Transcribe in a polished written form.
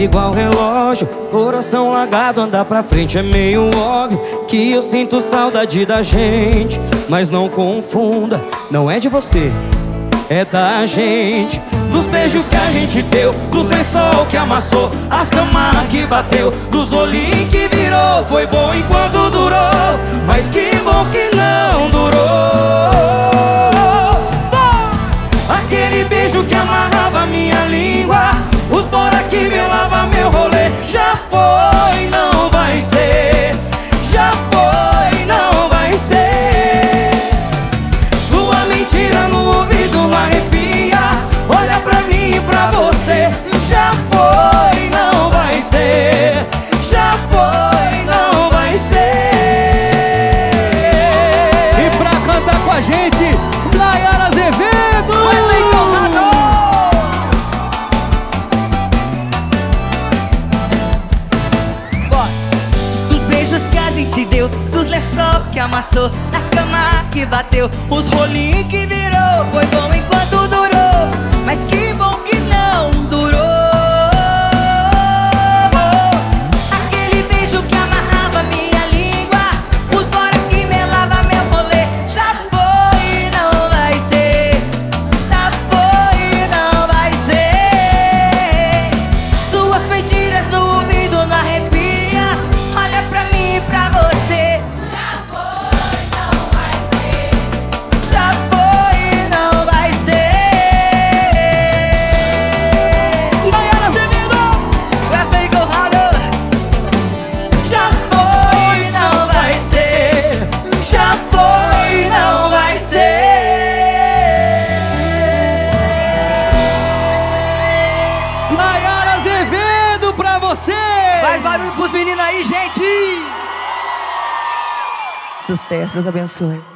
igual relógio, coração largado, andar pra frente é meio óbvio que eu sinto saudade da gente. Mas não confunda, não é de você, é da gente. Dos beijos que a gente deu, dos lençol que amassou, as camas que bateu, dos olhinhos que virou. Foi bom enquanto durou, mas que bom que não durou. Aquele beijo que amarrava minha língua, os bora que melava meu rolê. Já foi, não vai ser. Já foi, não vai ser. Sua mentira no ouvido não arrepia. Olha pra mim e pra você. Já foi, não vai ser. Já foi, não vai ser. E pra cantar com a gente, Nayara Azevedo. Dos beijos que a gente deu, dos lençol que amassou, das camas que bateu, os rolinhos que virou. Foi bom enquanto durou, mas que bom que não durou. Aquele beijo que amarrava minha língua, os bora que melava meu rolê. Já foi, não vai ser. Já foi, não vai ser. Suas mentiras no ouvido não arrepia. Olha pra mim e pra você. Já foi, não vai ser. Já foi, não vai ser. Nayara Azevedo. Café Corrado. Já foi, não vai ser. Já foi, não vai ser. Nayara Azevedo pra você. Faz barulho pros meninos aí, gente. Sucesso, Deus abençoe.